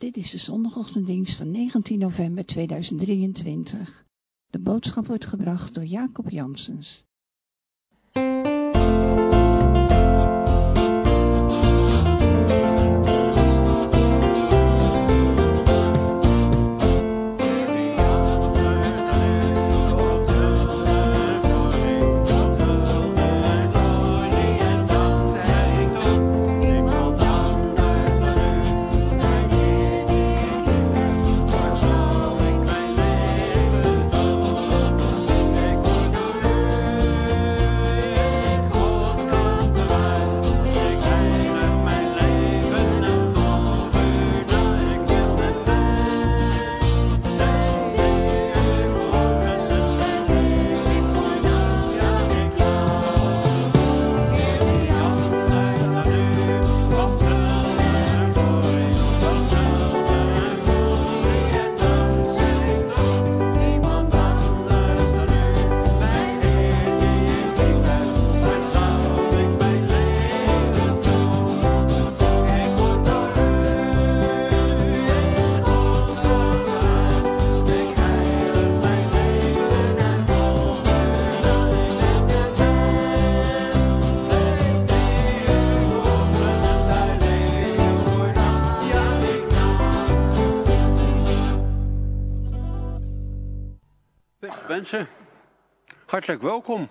Dit is de zondagochtenddienst van 19 november 2023. De boodschap wordt gebracht door Jacob Janssens. Mensen, hartelijk welkom.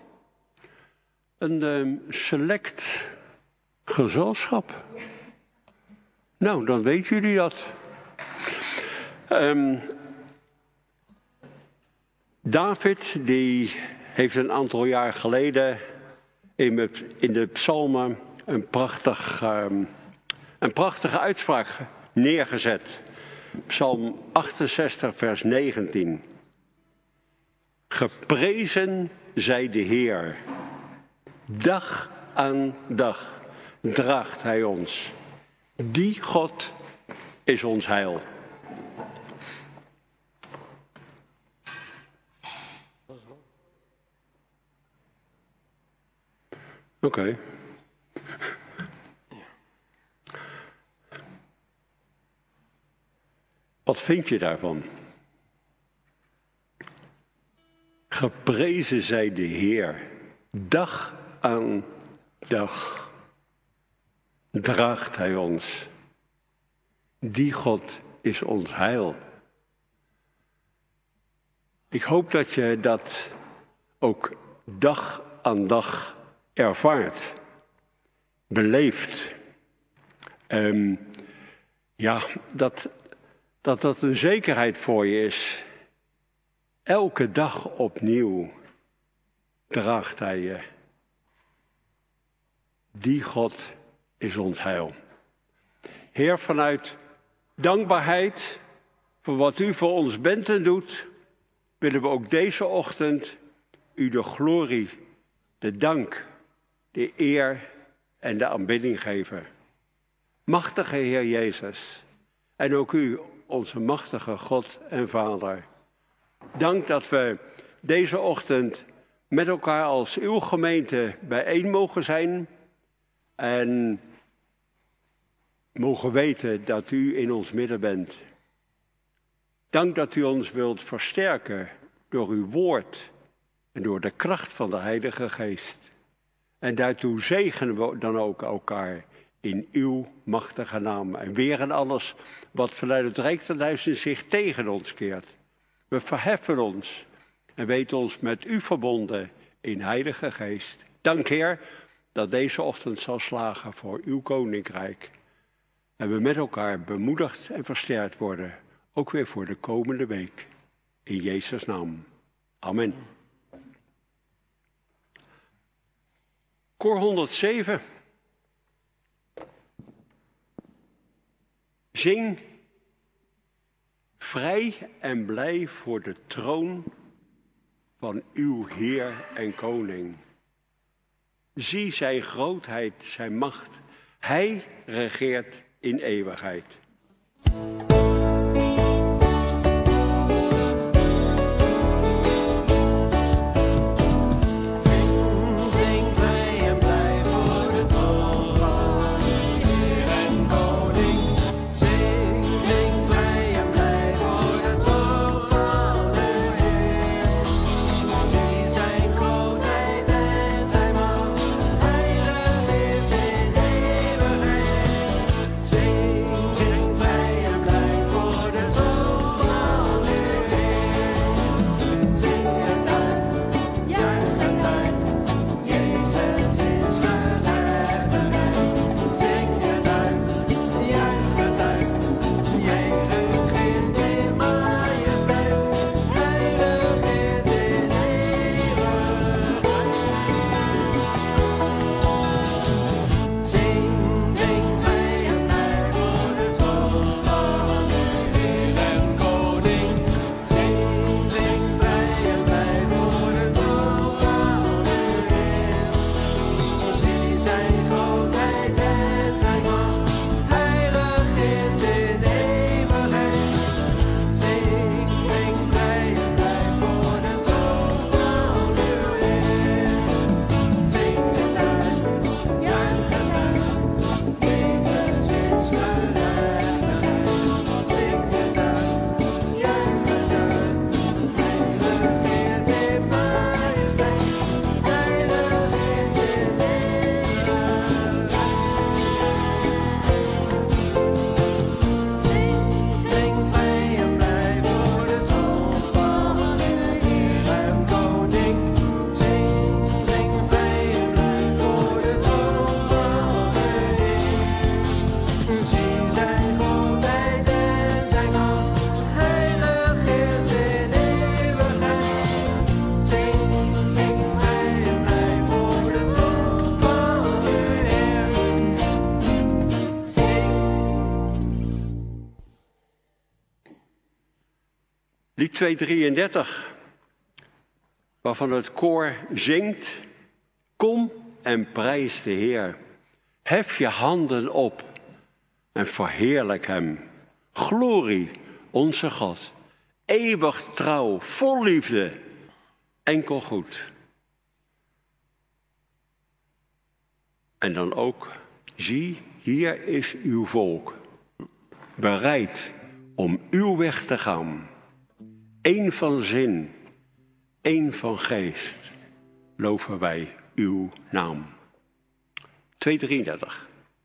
Een select gezelschap. Nou, dan weten jullie dat. David, die heeft een aantal jaar geleden in de psalmen een prachtige uitspraak neergezet. Psalm 68, vers 19. Geprezen zij de Heer. Dag aan dag draagt Hij ons. Die God is ons heil. Oké. Wat vind je daarvan? Geprezen zij de Heer, dag aan dag draagt Hij ons. Die God is ons heil. Ik hoop dat je dat ook dag aan dag ervaart, beleeft. Dat een zekerheid voor je is. Elke dag opnieuw draagt Hij je. Die God is ons heil. Heer, vanuit dankbaarheid voor wat U voor ons bent en doet, willen we ook deze ochtend U de glorie, de dank, de eer en de aanbidding geven. Machtige Heer Jezus, en ook U, onze machtige God en Vader. Dank dat we deze ochtend met elkaar als uw gemeente bijeen mogen zijn en mogen weten dat u in ons midden bent. Dank dat u ons wilt versterken door uw woord en door de kracht van de Heilige Geest. En daartoe zegenen we dan ook elkaar in uw machtige naam. En weren alles wat vanuit het Rijk der Duisternis zich tegen ons keert. We verheffen ons en weten ons met u verbonden in Heilige Geest. Dank Heer dat deze ochtend zal slagen voor uw koninkrijk. En we met elkaar bemoedigd en versterkt worden, ook weer voor de komende week. In Jezus' naam. Amen. Koor 107. Zing vrij en blij voor de troon van uw Heer en Koning. Zie zijn grootheid, zijn macht. Hij regeert in eeuwigheid. Zing Lied 233, waarvan het koor zingt: Kom en prijs de Heer. Hef je handen op en verheerlijk hem. Glorie, onze God. Eeuwig trouw, vol liefde, enkel goed. En dan ook: zie, hier is uw volk, bereid om uw weg te gaan. Eén van zin, één van geest, loven wij uw naam. 233.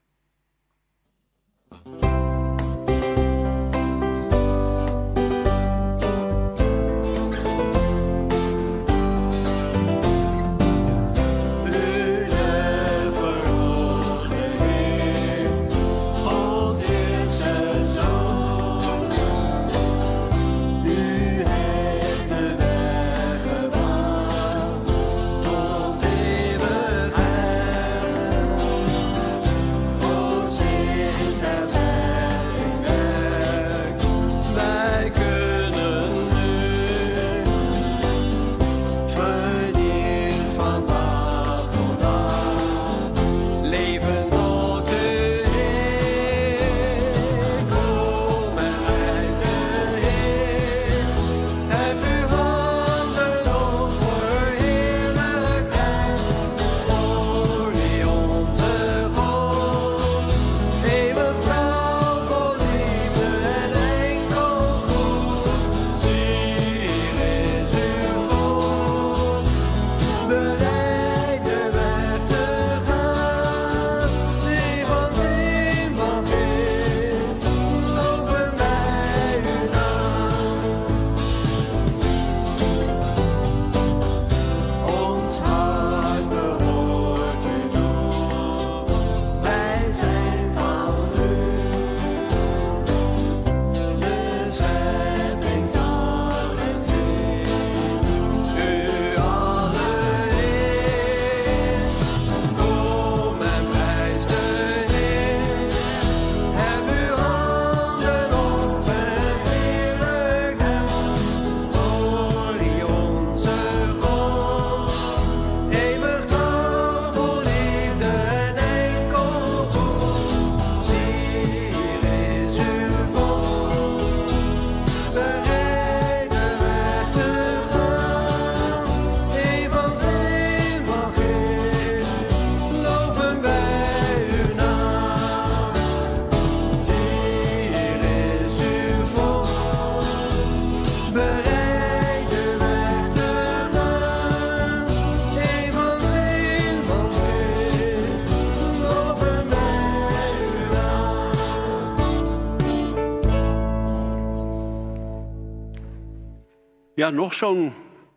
Ja, nog zo'n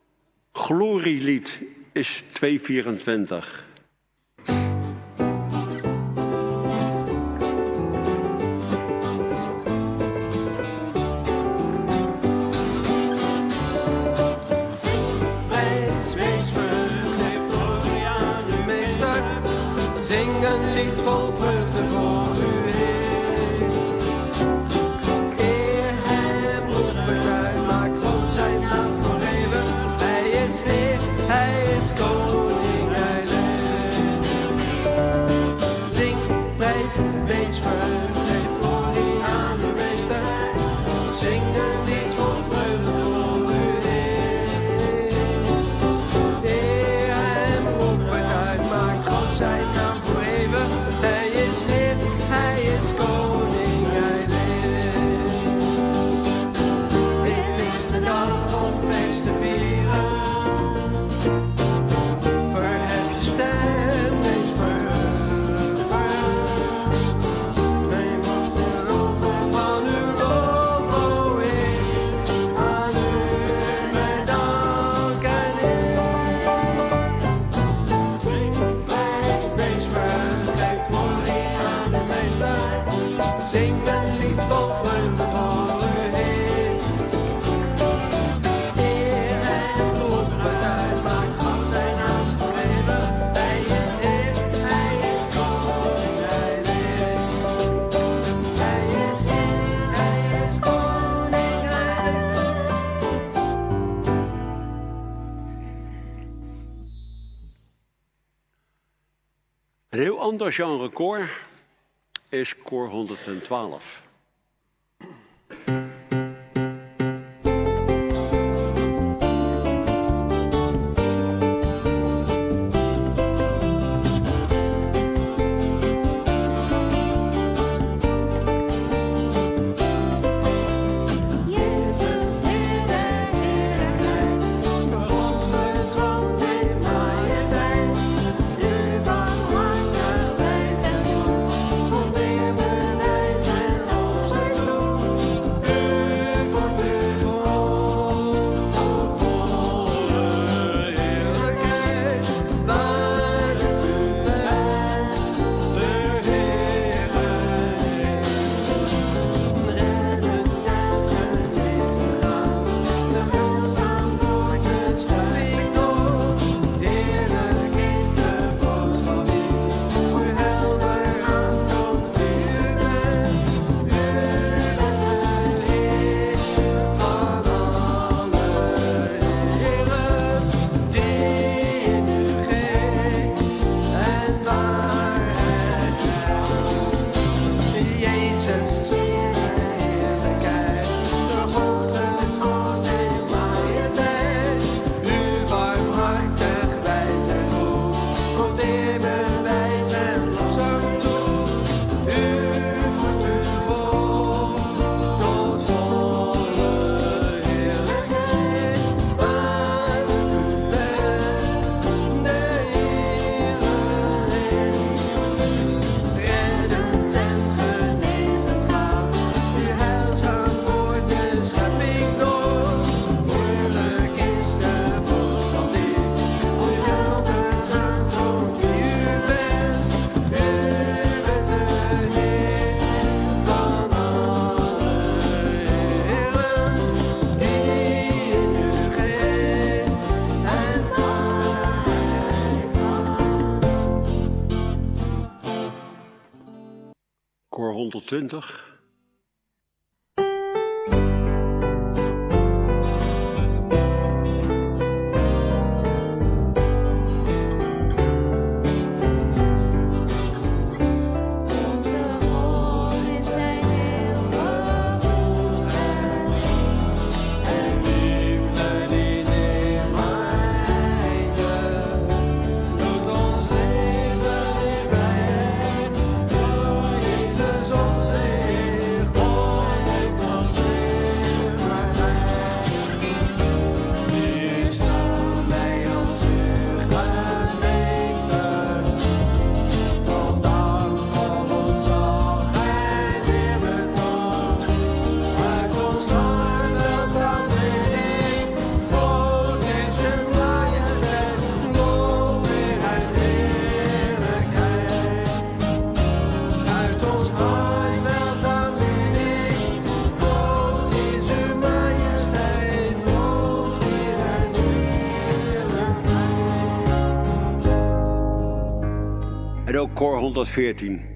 glorielied is 224. Zing een lied vol vreugde voor u Heer. Eer hem, roep het uit, maak groot zijn naam voor eeuwig. Hij is Heer, hij is koning, hij leeft. Zing, prijs, wees verheugd, geef glorie aan de meester. Zing een lied vol vreugde voor u Heer. Eer hem, roep het uit, maak groot zijn naam voor eeuwig. Hij Een heel ander genre koor is koor 112. Koor 120. En ook koor 114.